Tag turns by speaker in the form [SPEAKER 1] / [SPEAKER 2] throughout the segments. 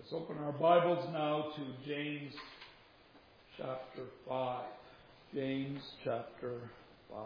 [SPEAKER 1] Let's open our Bibles now to James chapter 5. James chapter 5.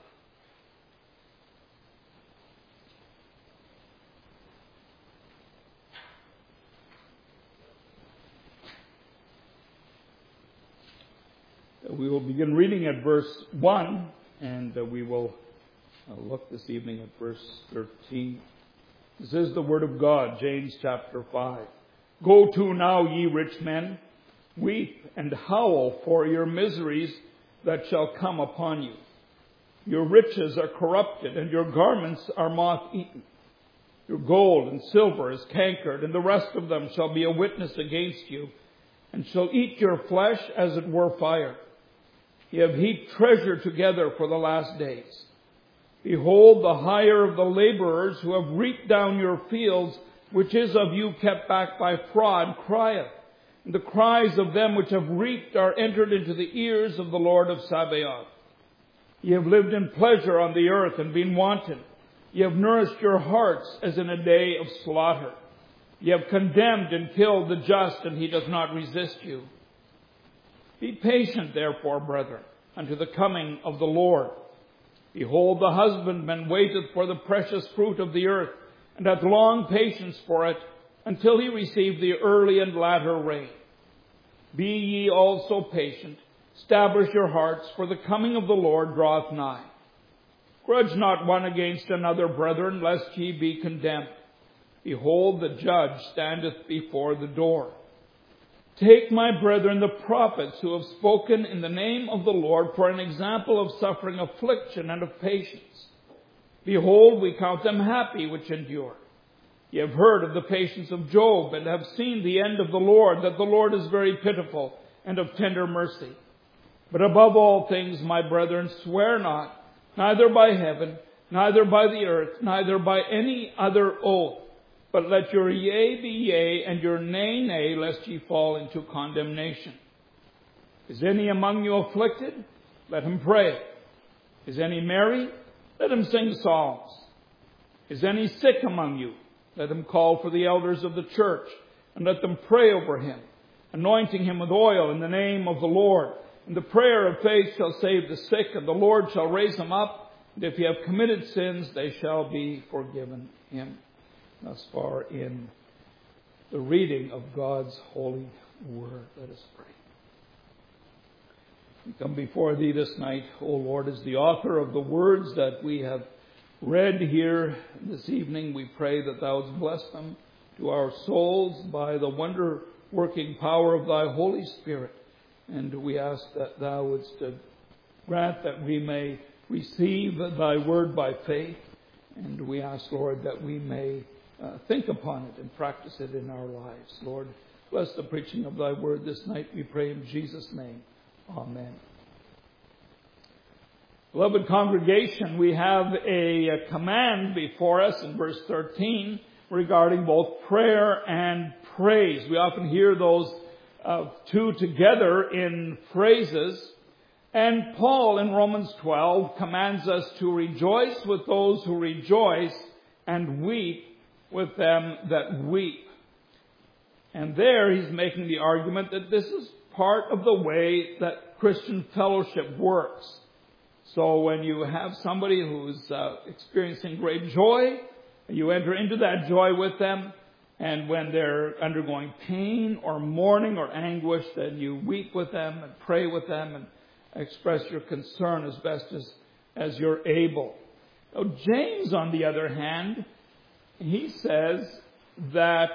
[SPEAKER 1] We will begin reading at verse 1, and we will look this evening at verse 13. This is the Word of God, James chapter 5. Go to now, ye rich men, weep and howl for your miseries that shall come upon you. Your riches are corrupted, and your garments are moth-eaten. Your gold and silver is cankered, and the rest of them shall be a witness against you, and shall eat your flesh as it were fire. Ye have heaped treasure together for the last days. Behold, the hire of the laborers who have reaped down your fields, which is of you kept back by fraud, crieth. And the cries of them which have reaped are entered into the ears of the Lord of Sabaoth. Ye have lived in pleasure on the earth and been wanton. Ye have nourished your hearts as in a day of slaughter. Ye have condemned and killed the just, and he does not resist you. Be patient, therefore, brethren, unto the coming of the Lord. Behold, the husbandman waiteth for the precious fruit of the earth, and hath long patience for it, until he receive the early and latter rain. Be ye also patient, establish your hearts, for the coming of the Lord draweth nigh. Grudge not one against another, brethren, lest ye be condemned. Behold, the judge standeth before the door. Take, my brethren, the prophets who have spoken in the name of the Lord for an example of suffering affliction and of patience. Behold, we count them happy which endure. Ye have heard of the patience of Job, and have seen the end of the Lord, that the Lord is very pitiful and of tender mercy. But above all things, my brethren, swear not, neither by heaven, neither by the earth, neither by any other oath. But let your yea be yea, and your nay, nay, lest ye fall into condemnation. Is any among you afflicted? Let him pray. Is any merry? Let him sing psalms. Is any sick among you? Let him call for the elders of the church, and let them pray over him, anointing him with oil in the name of the Lord. And the prayer of faith shall save the sick, and the Lord shall raise him up. And if he have committed sins, they shall be forgiven him. Thus far in the reading of God's holy word. Let us pray. We come before thee this night, O Lord, as the author of the words that we have read here this evening. We pray that thou wouldst bless them to our souls by the wonder-working power of thy Holy Spirit. And we ask that thou wouldst grant that we may receive thy word by faith. And we ask, Lord, that we may think upon it and practice it in our lives. Lord, bless the preaching of thy word this night, we pray in Jesus' name. Amen. Beloved congregation, we have a command before us in verse 13 regarding both prayer and praise. We often hear those two together in phrases. And Paul in Romans 12 commands us to rejoice with those who rejoice and weep with them that weep. And there he's making the argument that this is part of the way that Christian fellowship works. So when you have somebody who's experiencing great joy, you enter into that joy with them. And when they're undergoing pain or mourning or anguish, then you weep with them and pray with them and express your concern as best as you're able. Now, James, on the other hand, he says that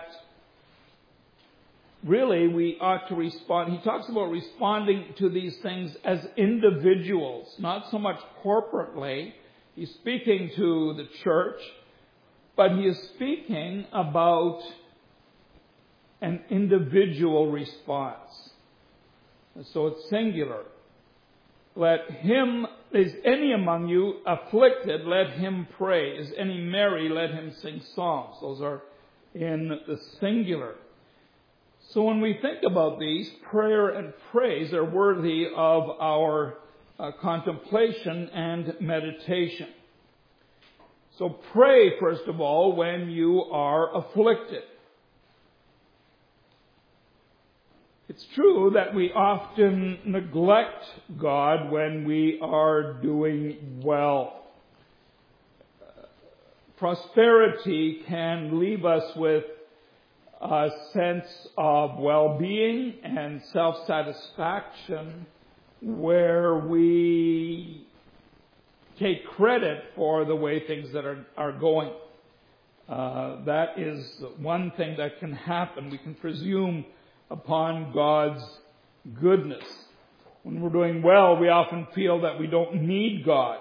[SPEAKER 1] really we ought to respond. He talks about responding to these things as individuals, not so much corporately. He's speaking to the church, but he is speaking about an individual response. So it's singular. Let him, is any among you afflicted, let him pray. Is any merry, let him sing psalms. Those are in the singular. So when we think about these, prayer and praise are worthy of our contemplation and meditation. So pray, first of all, when you are afflicted. It's true that we often neglect God when we are doing well. Prosperity can leave us with a sense of well-being and self-satisfaction where we take credit for the way things that are going. That is one thing that can happen. We can presume upon God's goodness. When we're doing well, we often feel that we don't need God.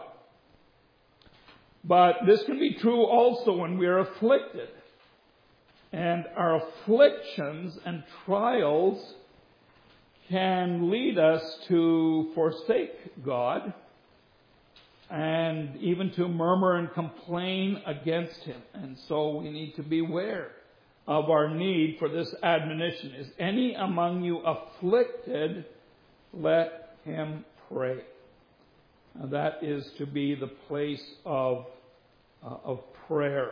[SPEAKER 1] But this can be true also when we are afflicted. And our afflictions and trials can lead us to forsake God and even to murmur and complain against Him. And so we need to beware of our need for this admonition. Is any among you afflicted? Let him pray. Now that is to be the place of prayer.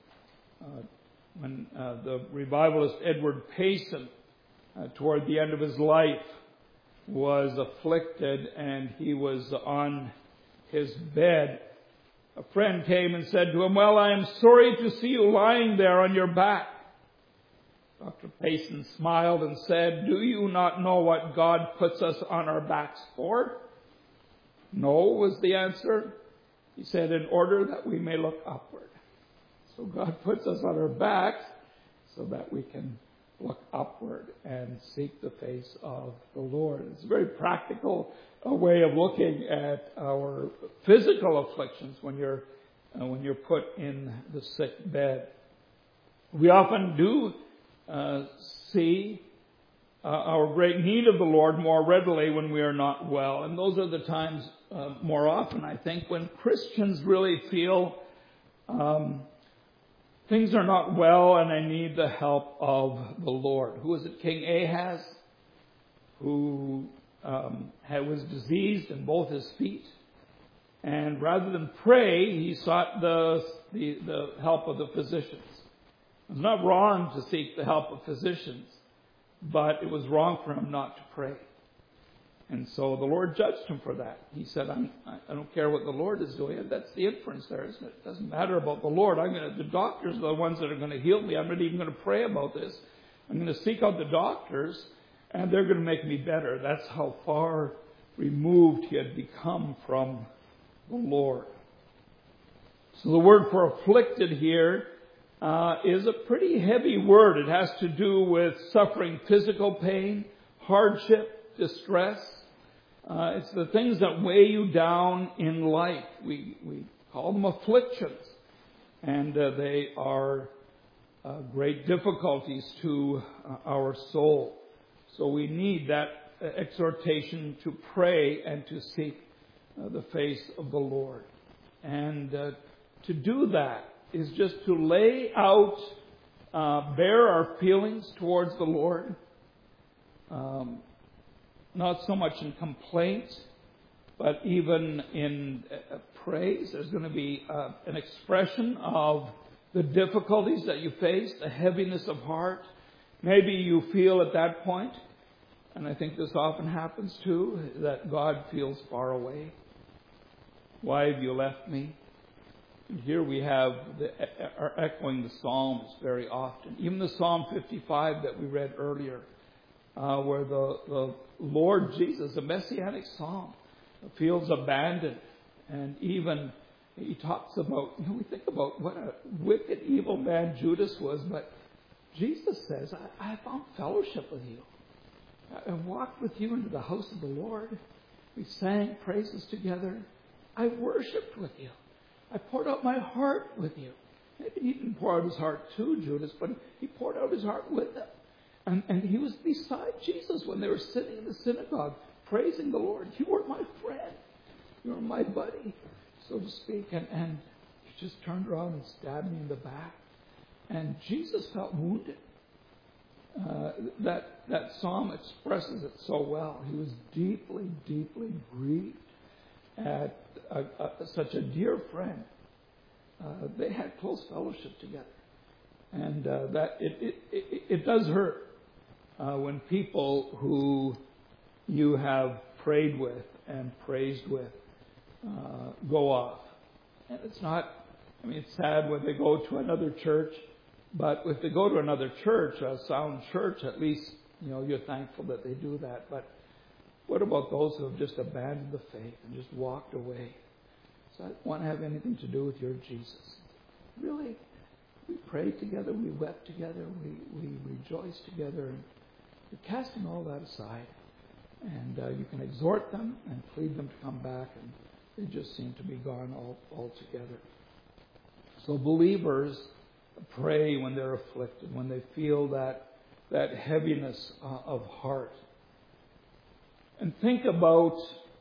[SPEAKER 1] When the revivalist Edward Payson, toward the end of his life, was afflicted and he was on his bed, a friend came and said to him, "Well, I am sorry to see you lying there on your back." Dr. Payson smiled and said, "Do you not know what God puts us on our backs for?" "No," was the answer. He said, "In order that we may look upward." So God puts us on our backs so that we can look upward and seek the face of the Lord. It's a very practical way of looking at our physical afflictions when you're put in the sick bed. We often do see our great need of the Lord more readily when we are not well. And those are the times more often, I think, when Christians really feel things are not well and I need the help of the Lord. Who was it? King Ahaz, who was diseased in both his feet. And rather than pray, he sought the help of the physicians. It was not wrong to seek the help of physicians, but it was wrong for him not to pray. And so the Lord judged him for that. He said, I don't care what the Lord is doing. That's the inference there, isn't it? It doesn't matter about the Lord. The doctors are the ones that are going to heal me. I'm not even going to pray about this. I'm going to seek out the doctors, and they're going to make me better. That's how far removed he had become from the Lord. So the word for afflicted here is a pretty heavy word. It has to do with suffering physical pain, hardship, distress. It's the things that weigh you down in life. We call them afflictions. And they are great difficulties to our soul. So we need that exhortation to pray and to seek the face of the Lord. And to do that is just to lay out, bear our feelings towards the Lord. Not so much in complaint, but even in praise. There's going to be an expression of the difficulties that you face, the heaviness of heart. Maybe you feel at that point, and I think this often happens too, that God feels far away. Why have you left me? And here we have are echoing the Psalms very often. Even the Psalm 55 that we read earlier, where the Lord Jesus, a messianic psalm, feels abandoned. And even he talks about, we think about what a wicked, evil man Judas was, but Jesus says, I found fellowship with you. I walked with you into the house of the Lord. We sang praises together. I worshipped with you. I poured out my heart with you. Maybe he didn't pour out his heart to Judas, but he poured out his heart with them. And he was beside Jesus when they were sitting in the synagogue, praising the Lord. You were my friend. You were my buddy, so to speak. And he just turned around and stabbed me in the back. And Jesus felt wounded. That psalm expresses it so well. He was deeply, deeply grieved at such a dear friend. They had close fellowship together. And that it does hurt when people who you have prayed with and praised with go off. And it's sad when they go to another church, but if they go to another church, a sound church, at least, you're thankful that they do that. But what about those who have just abandoned the faith and just walked away? So I don't want to have anything to do with your Jesus. Really, we prayed together, we wept together, we rejoiced together, and you're casting all that aside. And you can exhort them and plead them to come back, and they just seem to be gone altogether. So believers pray when they're afflicted, when they feel that heaviness of heart. And think about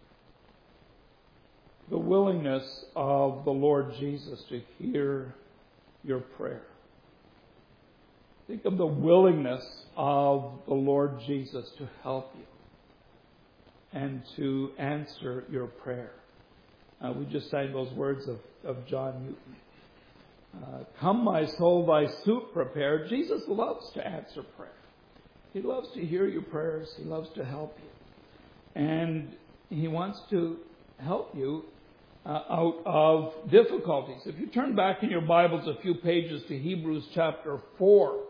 [SPEAKER 1] the willingness of the Lord Jesus to hear your prayer. Think of the willingness of the Lord Jesus to help you and to answer your prayer. We just sang those words of John Newton. Come, my soul, thy soup prepare. Jesus loves to answer prayer. He loves to hear your prayers. He loves to help you. And He wants to help you out of difficulties. If you turn back in your Bibles a few pages to Hebrews chapter 4,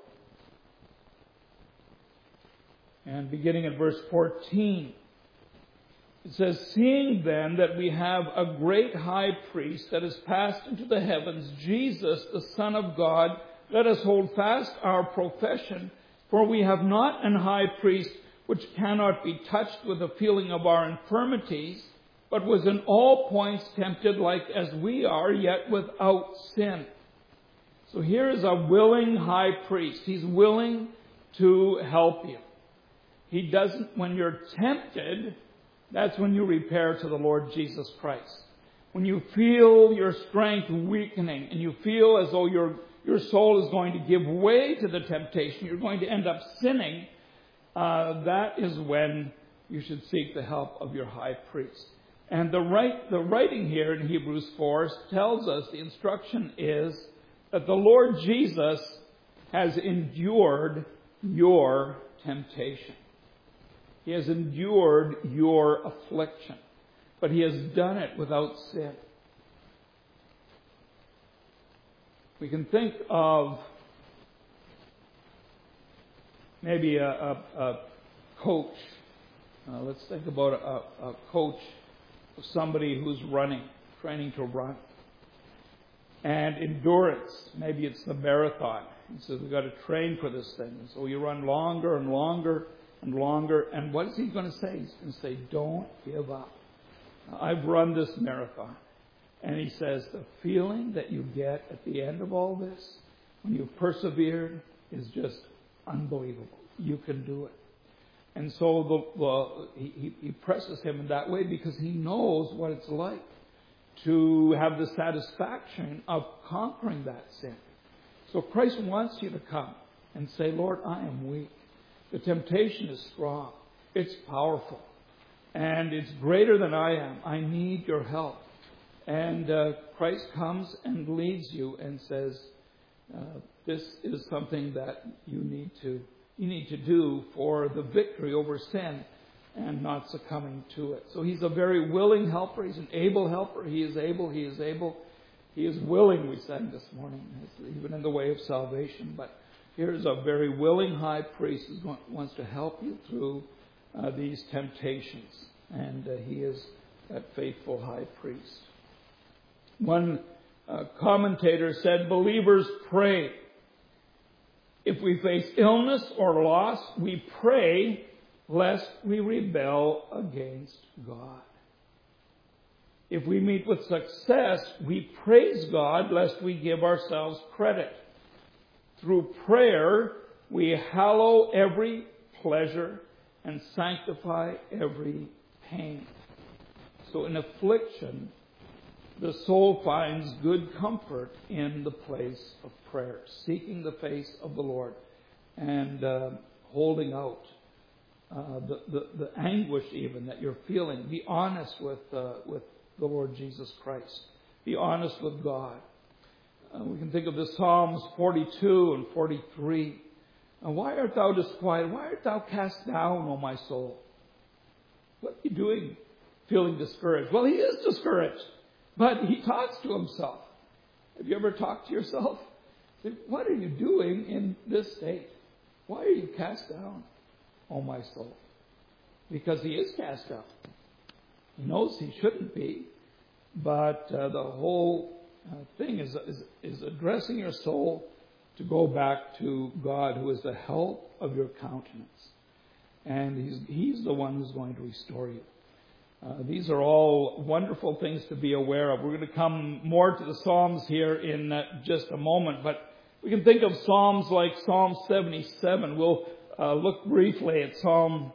[SPEAKER 1] and beginning at verse 14, it says, seeing then that we have a great high priest that has passed into the heavens, Jesus, the Son of God, let us hold fast our profession, for we have not an high priest which cannot be touched with the feeling of our infirmities, but was in all points tempted like as we are, yet without sin. So here is a willing high priest. He's willing to help you. He doesn't, when you're tempted, that's when you repair to the Lord Jesus Christ. When you feel your strength weakening and you feel as though your soul is going to give way to the temptation, you're going to end up sinning, that is when you should seek the help of your high priest. And the writing here in Hebrews 4 tells us, the instruction is that the Lord Jesus has endured your temptation. He has endured your affliction, but He has done it without sin. We can think of maybe a coach. Let's think about a coach of somebody who's running, training to run. And endurance, maybe it's the marathon. He says, we've got to train for this thing. And so you run longer and longer and longer. And what is he going to say? He's going to say, don't give up. I've run this marathon. And he says, the feeling that you get at the end of all this, when you've persevered, is just unbelievable. You can do it. And so he presses him in that way because he knows what it's like to have the satisfaction of conquering that sin. So Christ wants you to come and say, Lord, I am weak. The temptation is strong. It's powerful. And it's greater than I am. I need your help. And Christ comes and leads you and says, this is something that you need to do for the victory over sin and not succumbing to it. So He's a very willing helper. He's an able helper. He is able. He is able. He is willing, we sang this morning, even in the way of salvation. But here's a very willing high priest who wants to help you through these temptations. And He is that faithful high priest. One commentator said, believers pray. If we face illness or loss, we pray lest we rebel against God. If we meet with success, we praise God lest we give ourselves credit. Through prayer, we hallow every pleasure and sanctify every pain. So in affliction, the soul finds good comfort in the place of prayer, seeking the face of the Lord and holding out the anguish even that you're feeling. Be honest with the Lord Jesus Christ. Be honest with God. We can think of the Psalms 42 and 43. And why art thou disquieted? Why art thou cast down, O my soul? What are you doing feeling discouraged? Well, he is discouraged, but he talks to himself. Have you ever talked to yourself? What are you doing in this state? Why are you cast down, O my soul? Because he is cast down. He knows he shouldn't be, but the whole thing is addressing your soul to go back to God, who is the help of your countenance. And he's the one who's going to restore you. These are all wonderful things to be aware of. We're going to come more to the Psalms here in just a moment, but we can think of Psalms like Psalm 77. We'll look briefly at Psalm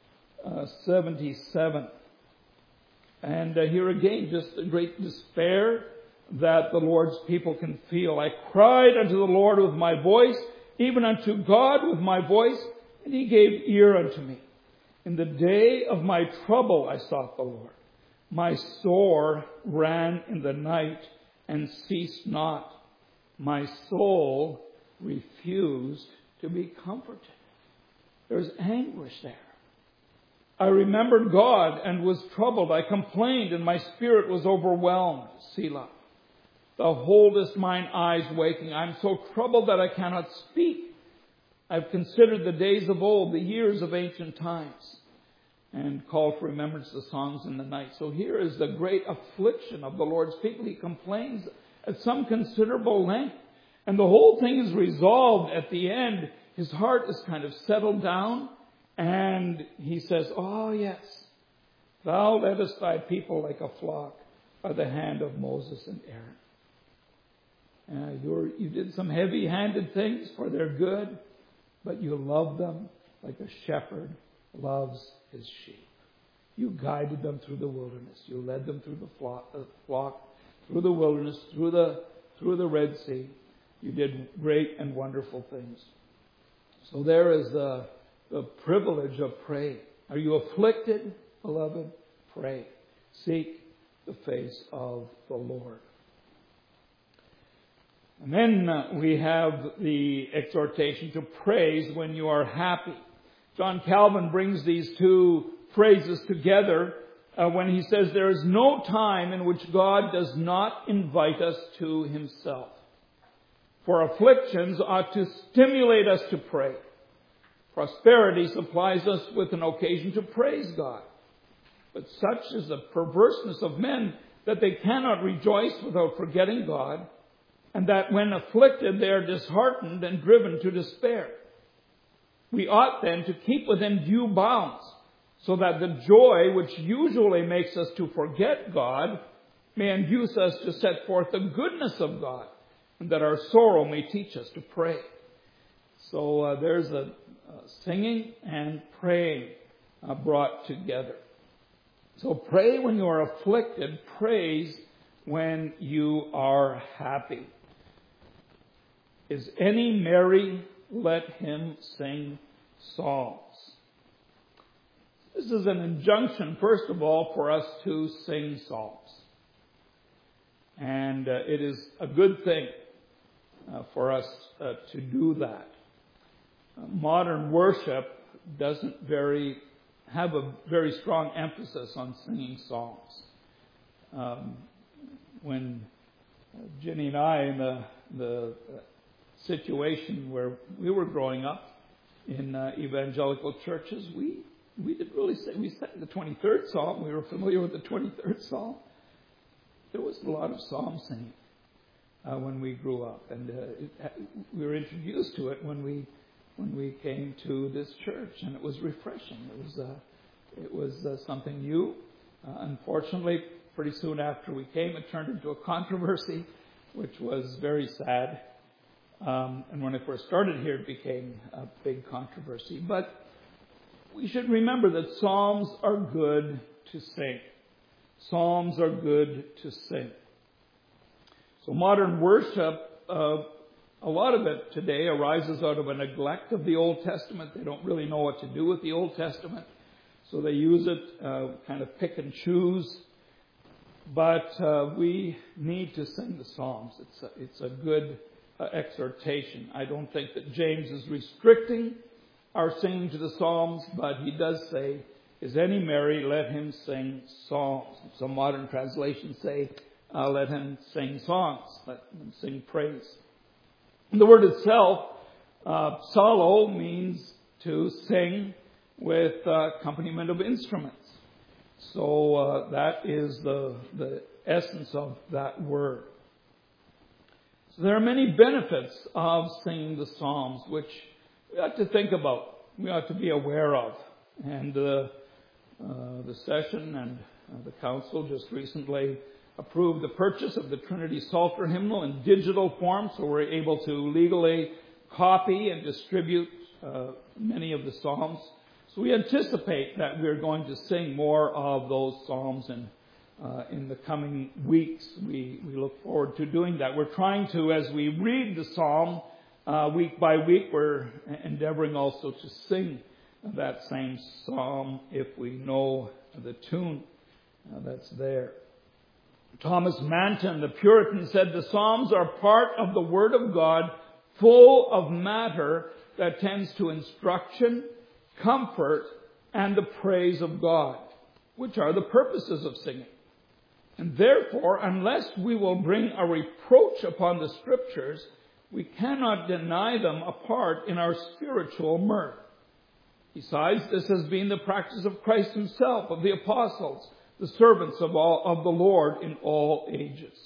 [SPEAKER 1] 77. And here again, just a great despair that the Lord's people can feel. I cried unto the Lord with my voice, even unto God with my voice, and he gave ear unto me. In the day of my trouble I sought the Lord. My sore ran in the night and ceased not. My soul refused to be comforted. There's anguish there. I remembered God and was troubled. I complained and my spirit was overwhelmed. Selah. Thou holdest mine eyes waking. I am so troubled that I cannot speak. I've considered the days of old, the years of ancient times, and called for remembrance the songs in the night. So here is the great affliction of the Lord's people. He complains at some considerable length. And the whole thing is resolved at the end. His heart is kind of settled down. And he says, oh yes, thou leddest thy people like a flock by the hand of Moses and Aaron. You did some heavy-handed things for their good, but you loved them like a shepherd loves his sheep. You guided them through the wilderness. You led them through the flock, through the wilderness, through the Red Sea. You did great and wonderful things. So there is the privilege of praying. Are you afflicted, beloved? Pray. Seek the face of the Lord. And then we have the exhortation to praise when you are happy. John Calvin brings these two phrases together when he says there is no time in which God does not invite us to himself. For afflictions ought to stimulate us to pray. Prosperity supplies us with an occasion to praise God. But such is the perverseness of men that they cannot rejoice without forgetting God, and that when afflicted they are disheartened and driven to despair. We ought then to keep within due bounds, so that the joy which usually makes us to forget God may induce us to set forth the goodness of God, and that our sorrow may teach us to pray. So there's a singing and praying brought together. So pray when you are afflicted. Praise when you are happy. Is any merry? Let him sing psalms. This is an injunction, first of all, for us to sing psalms. And it is a good thing for us to do that. Modern worship doesn't have a very strong emphasis on singing psalms. When Jenny and I, in the situation where we were growing up in evangelical churches, we didn't really sing. We sang the 23rd Psalm. We were familiar with the 23rd Psalm. There was a lot of psalm singing when we grew up, and we were introduced to it when we came to this church, and it was refreshing. It was something new. Unfortunately, pretty soon after we came, it turned into a controversy, which was very sad. And when I first started here, it became a big controversy. But we should remember that psalms are good to sing. Psalms are good to sing. So modern worship, a lot of it today arises out of a neglect of the Old Testament. They don't really know what to do with the Old Testament. So they use it, kind of pick and choose. But we need to sing the Psalms. It's a good exhortation. I don't think that James is restricting our singing to the Psalms, but he does say, "Is any merry? Let him sing psalms." Some modern translations say, "Let him sing songs. Let him sing praise." And the word itself, psallo, means to sing with accompaniment of instruments. So that is the essence of that word. So there are many benefits of singing the Psalms, which we ought to think about. We ought to be aware of. And the session and the council just recently approved the purchase of the Trinity Psalter hymnal in digital form, so we're able to legally copy and distribute many of the Psalms. So we anticipate that we're going to sing more of those Psalms in the coming weeks. We look forward to doing that. We're trying to, as we read the Psalm week by week, we're endeavoring also to sing that same Psalm if we know the tune that's there. Thomas Manton, the Puritan, said the Psalms are part of the Word of God, full of matter that tends to instruction, comfort, and the praise of God, which are the purposes of singing. And therefore, unless we will bring a reproach upon the Scriptures, we cannot deny them a part in our spiritual mirth. Besides, this has been the practice of Christ himself, of the apostles, the servants of the Lord in all ages.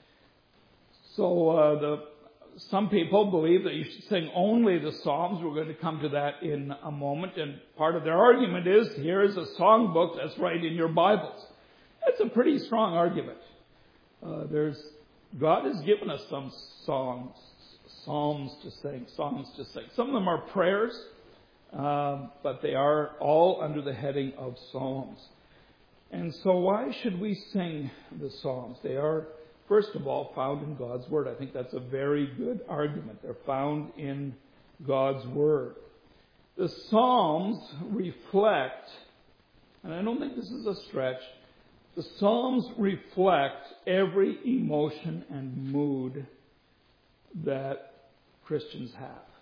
[SPEAKER 1] So some people believe that you should sing only the Psalms. We're going to come to that in a moment. And part of their argument is, here is a songbook that's right in your Bibles. That's a pretty strong argument. God has given us some psalms to sing. Some of them are prayers, but they are all under the heading of psalms. And so why should we sing the Psalms? They are, first of all, found in God's Word. I think that's a very good argument. They're found in God's Word. The Psalms reflect, and I don't think this is a stretch, the Psalms reflect every emotion and mood that Christians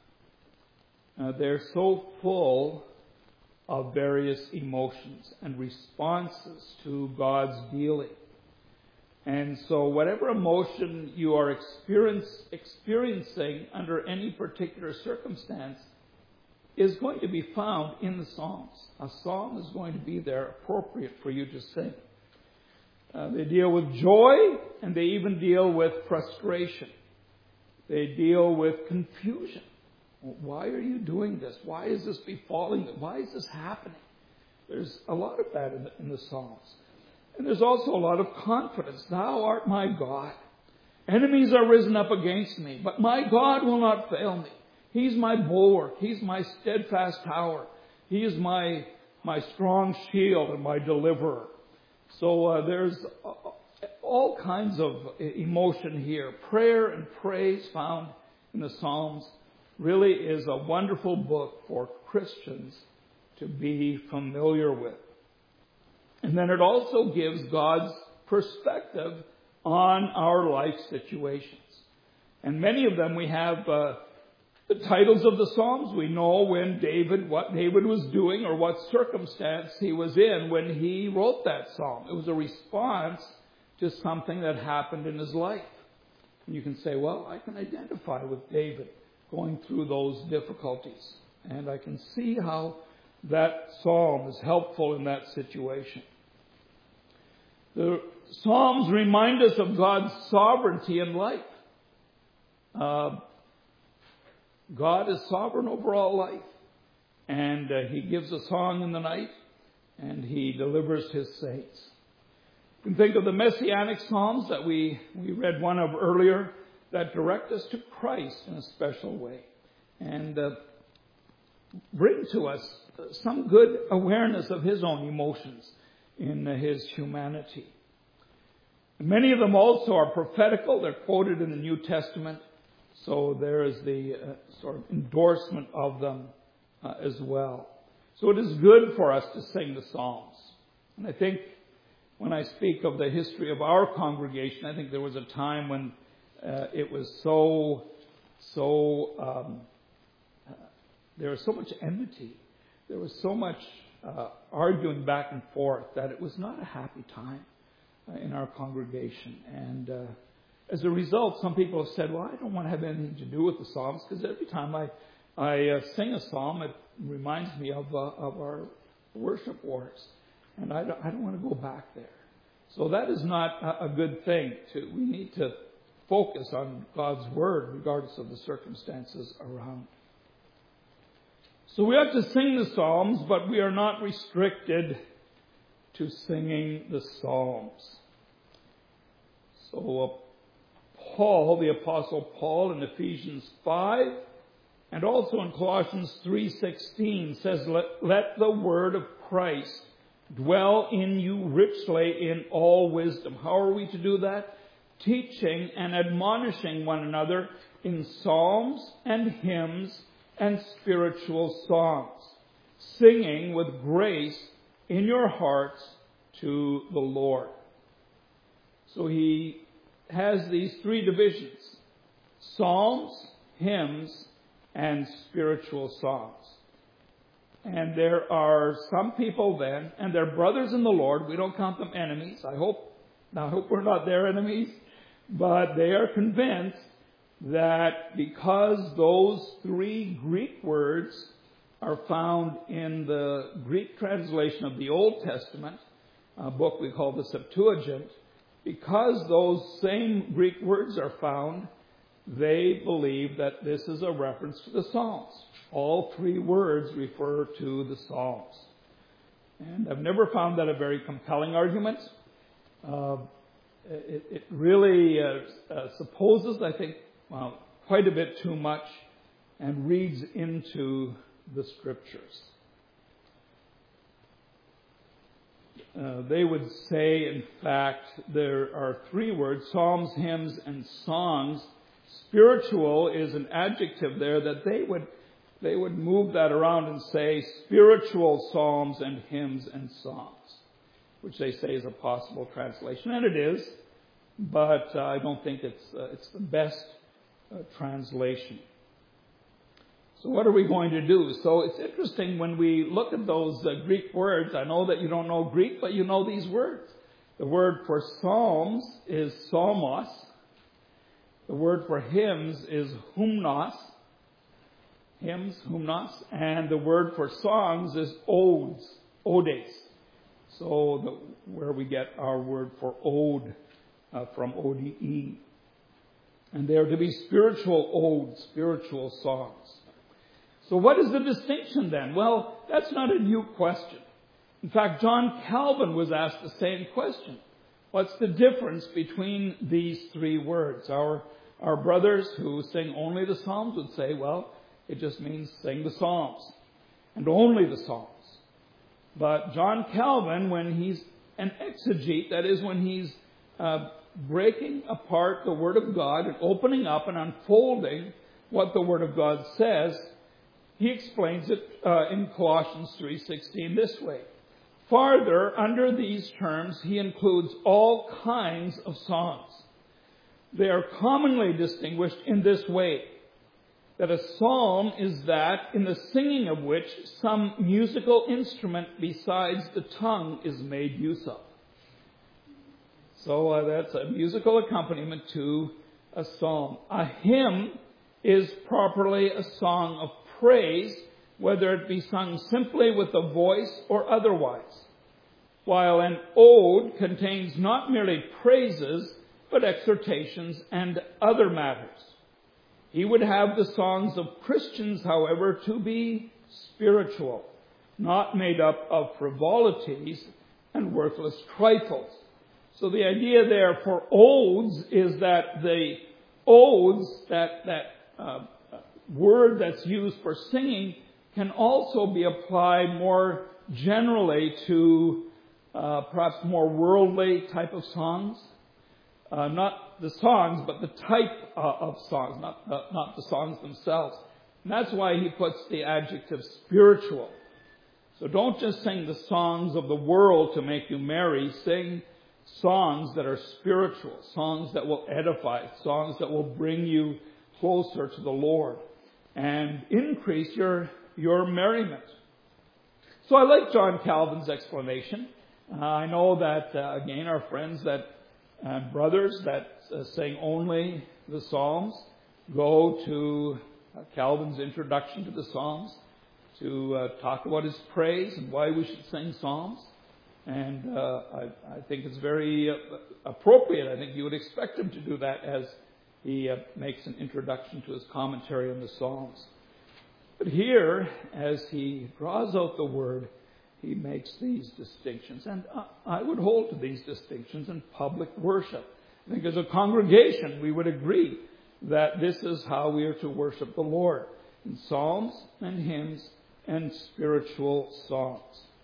[SPEAKER 1] have. They're so full of various emotions and responses to God's dealing. And so whatever emotion you are experiencing under any particular circumstance is going to be found in the Psalms. A psalm is going to be there appropriate for you to sing. They deal with joy, and they even deal with frustration. They deal with confusion. Why are you doing this? Why is this befalling? Why is this happening? There's a lot of that in the Psalms. And there's also a lot of confidence. Thou art my God. Enemies are risen up against me, but my God will not fail me. He's my bulwark. He's my steadfast tower. He is my strong shield and my deliverer. So there's all kinds of emotion here. Prayer and praise found in the Psalms really is a wonderful book for Christians to be familiar with. And then it also gives God's perspective on our life situations. And many of them we have the titles of the Psalms. We know what David was doing or what circumstance he was in when he wrote that psalm. It was a response to something that happened in his life. And you can say, well, I can identify with David going through those difficulties. And I can see how that psalm is helpful in that situation. The Psalms remind us of God's sovereignty in life. God is sovereign over all life. And He gives a song in the night, and He delivers His saints. You can think of the Messianic Psalms that we read one of earlier that direct us to Christ in a special way and bring to us some good awareness of His own emotions in His humanity. Many of them also are prophetical. They're quoted in the New Testament. So there is the sort of endorsement of them as well. So it is good for us to sing the Psalms. And I think when I speak of the history of our congregation, I think there was a time when it was so so there was so much enmity. There was so much arguing back and forth that it was not a happy time in our congregation. And as a result, some people have said, well, I don't want to have anything to do with the Psalms, because every time I sing a psalm, it reminds me of our worship wars. And I don't want to go back there. So that is not a good thing. We need to focus on God's Word regardless of the circumstances around. So we have to sing the Psalms, but we are not restricted to singing the Psalms. So Paul, the Apostle Paul, in Ephesians 5 and also in Colossians 3:16 says, let the word of Christ dwell in you richly in all wisdom. How are we to do that? Teaching and admonishing one another in psalms and hymns and spiritual songs, singing with grace in your hearts to the Lord. So he has these three divisions: psalms, hymns, and spiritual songs. And there are some people then, and they're brothers in the Lord. We don't count them enemies. I hope we're not their enemies. But they are convinced that because those three Greek words are found in the Greek translation of the Old Testament, a book we call the Septuagint, because those same Greek words are found, they believe that this is a reference to the Psalms. All three words refer to the Psalms. And I've never found that a very compelling argument. It really supposes, I think, quite a bit too much and reads into the Scriptures. They would say, in fact, there are three words: psalms, hymns, and songs. Spiritual is an adjective there that they would move that around and say spiritual psalms and hymns and songs, which they say is a possible translation, and it is, but I don't think it's the best translation. So what are we going to do? So it's interesting when we look at those Greek words. I know that you don't know Greek, but you know these words. The word for psalms is psalmos. The word for hymns is hymnos. Hymns, hymnos. And the word for songs is odes, odes. So where we get our word for ode from ODE. And they are to be spiritual odes, spiritual songs. So what is the distinction then? Well, that's not a new question. In fact, John Calvin was asked the same question. What's the difference between these three words? Our brothers who sing only the Psalms would say, well, it just means sing the Psalms and only the Psalms. But John Calvin, when he's an exegete, that is when he's breaking apart the Word of God and opening up and unfolding what the Word of God says, he explains it in Colossians 3:16 this way. Farther, under these terms, he includes all kinds of songs. They are commonly distinguished in this way, that a psalm is that in the singing of which some musical instrument besides the tongue is made use of. So that's a musical accompaniment to a psalm. A hymn is properly a song of praise, whether it be sung simply with a voice or otherwise, while an ode contains not merely praises, but exhortations and other matters. He would have the songs of Christians, however, to be spiritual, not made up of frivolities and worthless trifles. So the idea there for odes is that the odes, that word that's used for singing, can also be applied more generally to perhaps more worldly type of songs. Not the songs, but the type of songs, not the songs themselves. And that's why he puts the adjective spiritual. So don't just sing the songs of the world to make you merry. Sing songs that are spiritual, songs that will edify, songs that will bring you closer to the Lord and increase your merriment. So I like John Calvin's explanation. I know that, again, our friends brothers that sing only the Psalms go to Calvin's introduction to the Psalms to talk about his praise and why we should sing Psalms. And I think it's very appropriate. I think you would expect him to do that as he makes an introduction to his commentary on the Psalms. But here, as he draws out the word, he makes these distinctions. And I would hold to these distinctions in public worship. I think as a congregation, we would agree that this is how we are to worship the Lord, in psalms and hymns and spiritual songs.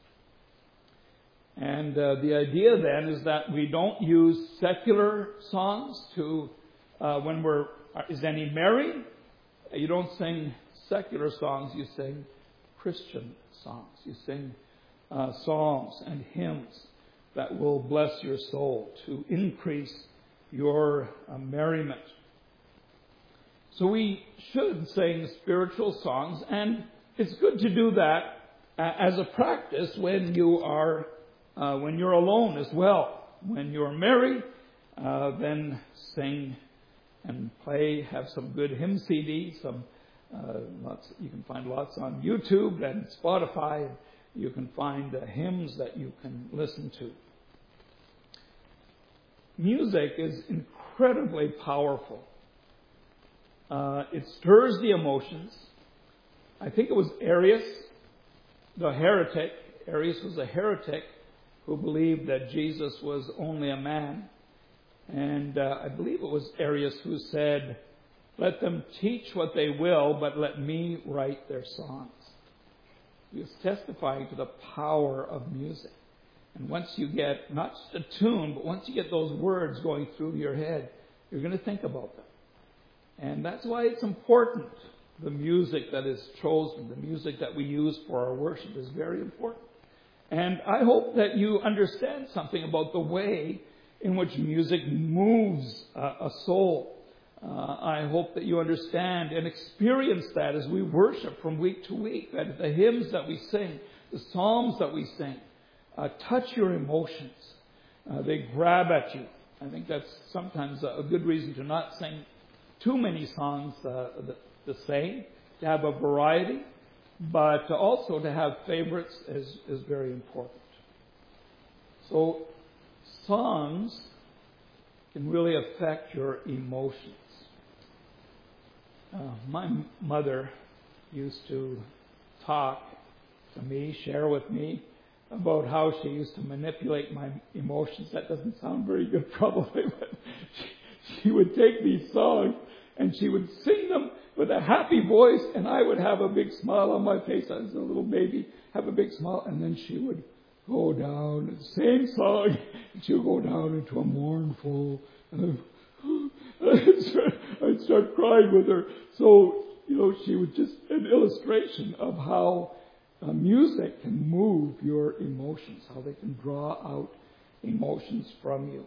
[SPEAKER 1] And the idea then is that we don't use secular songs to, is any merry? You don't sing secular songs, you sing Christian songs. You sing psalms and hymns that will bless your soul to increase your merriment. So we should sing spiritual songs, and it's good to do that as a practice when you're alone as well. When you're merry, then sing and play. Have some good hymn CDs. You can find lots on YouTube and Spotify. You can find hymns that you can listen to. Music is incredibly powerful. It stirs the emotions. I think it was Arius, the heretic. Arius was a heretic who believed that Jesus was only a man. And I believe it was Arius who said, "Let them teach what they will, but let me write their songs." He was testifying to the power of music. And once you get, not just a tune, but once you get those words going through your head, you're going to think about them. And that's why it's important. The music that is chosen, the music that we use for our worship is very important. And I hope that you understand something about the way in which music moves a soul. I hope that you understand and experience that as we worship from week to week, that the hymns that we sing, the psalms that we sing, touch your emotions. They grab at you. I think that's sometimes a good reason to not sing too many songs the same, to have a variety, but also to have favorites is very important. So songs can really affect your emotions. My mother used to talk to me, share with me, about how she used to manipulate my emotions. That doesn't sound very good probably, but she would take these songs and she would sing them with a happy voice, and I would have a big smile on my face. I was a little baby, have a big smile, and then she would go down, the same song, and she would go down into a mournful, and I'd start crying with her. So, she was just an illustration of how music can move your emotions, how they can draw out emotions from you.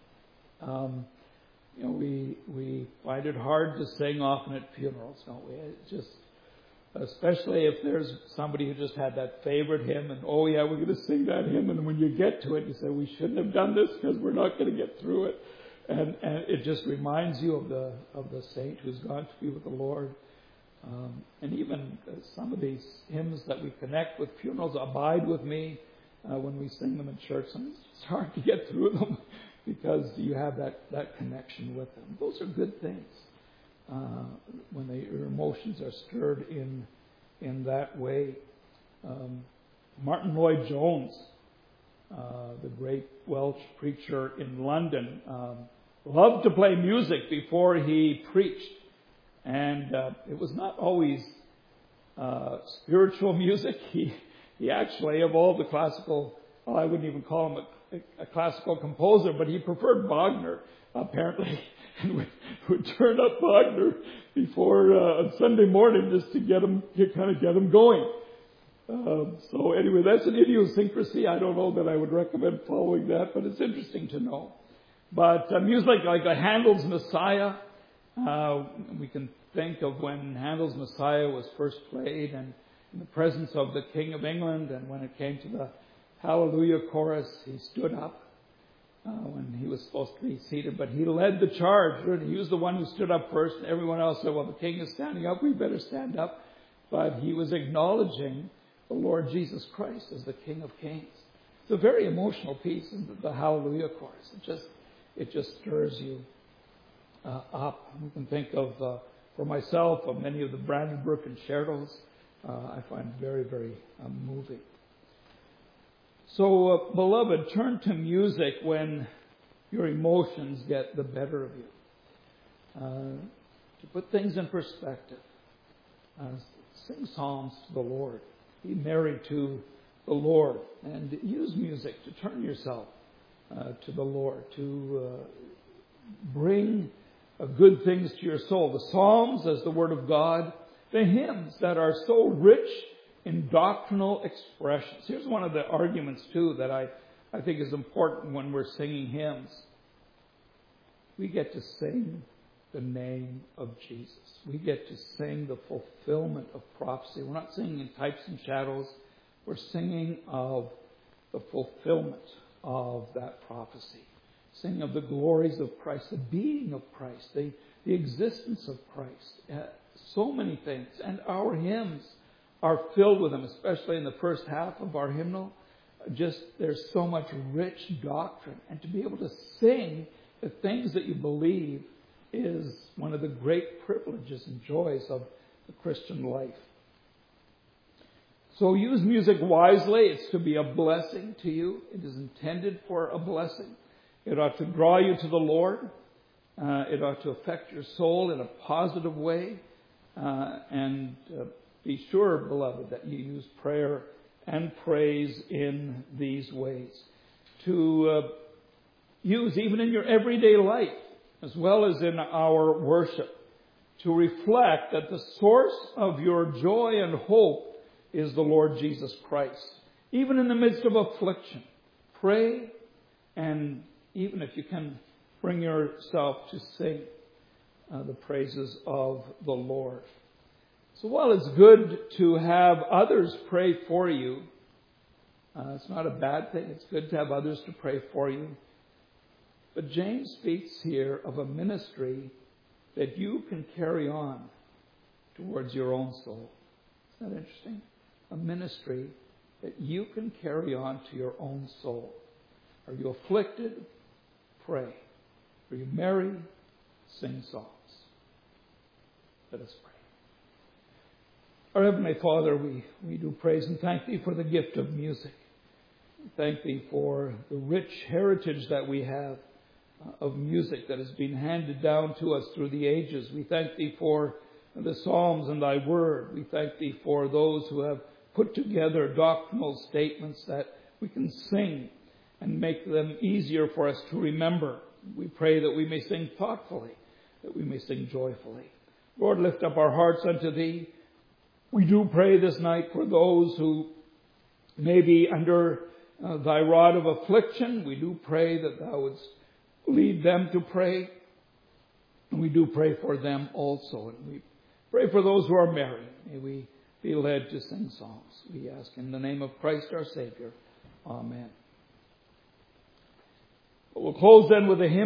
[SPEAKER 1] We find it hard to sing often at funerals, don't we? It's just, especially if there's somebody who just had that favorite hymn, and we're going to sing that hymn, and when you get to it, you say, we shouldn't have done this because we're not going to get through it. And it just reminds you of the saint who's gone to be with the Lord. And even some of these hymns that we connect with funerals, Abide With Me, when we sing them in church, sometimes it's hard to get through them because you have that connection with them. Those are good things when your emotions are stirred in that way. Martin Lloyd-Jones, the great Welsh preacher in London, loved to play music before he preached. And it was not always spiritual music. He actually, of all the classical, I wouldn't even call him a classical composer, but he preferred Wagner, apparently, and would turn up Wagner before on Sunday morning just to get him going. So anyway, that's an idiosyncrasy. I don't know that I would recommend following that, but it's interesting to know. But music like Handel's Messiah, We can think of when Handel's Messiah was first played and in the presence of the King of England, and when it came to the Hallelujah chorus, he stood up when he was supposed to be seated, but he led the charge. Really, he was the one who stood up first, and everyone else said, well, the King is standing up, we better stand up. But he was acknowledging the Lord Jesus Christ as the King of Kings. It's a very emotional piece in the Hallelujah chorus. It just stirs you up. We can think of, for myself, of many of the Brandenburg concertos. I find very, very moving. So, beloved, turn to music when your emotions get the better of you. To put things in perspective, sing psalms to the Lord. Be married to the Lord, and use music to turn yourself to the Lord, to bring good things to your soul. The Psalms as the Word of God, the hymns that are so rich in doctrinal expressions. Here's one of the arguments, too, that I think is important when we're singing hymns. We get to sing the name of Jesus. We get to sing the fulfillment of prophecy. We're not singing in types and shadows. We're singing of the fulfillment of that prophecy. Singing of the glories of Christ, the being of Christ, the existence of Christ. So many things. And our hymns are filled with them, especially in the first half of our hymnal. There's so much rich doctrine. And to be able to sing the things that you believe is one of the great privileges and joys of the Christian life. So use music wisely. It's to be a blessing to you. It is intended for a blessing. It ought to draw you to the Lord. It ought to affect your soul in a positive way. And be sure, beloved, that you use prayer and praise in these ways. To use even in your everyday life, as well as in our worship, to reflect that the source of your joy and hope is the Lord Jesus Christ. Even in the midst of affliction, pray, and even if you can, bring yourself to sing the praises of the Lord. So while it's good to have others pray for you, it's not a bad thing. It's good to have others to pray for you. But James speaks here of a ministry that you can carry on towards your own soul. Isn't that interesting? A ministry that you can carry on to your own soul. Are you afflicted? Pray. Are you merry? Sing songs. Let us pray. Our Heavenly Father, we do praise and thank Thee for the gift of music. Thank Thee for the rich heritage that we have of music that has been handed down to us through the ages. We thank Thee for the Psalms and Thy Word. We thank Thee for those who have put together doctrinal statements that we can sing and make them easier for us to remember. We pray that we may sing thoughtfully, that we may sing joyfully. Lord, lift up our hearts unto Thee. We do pray this night for those who may be under Thy rod of affliction. We do pray that Thou wouldst lead them to pray. And we do pray for them also. And we pray for those who are married. May we be led to sing psalms. We ask in the name of Christ our Savior. Amen. We'll close then with a hymn.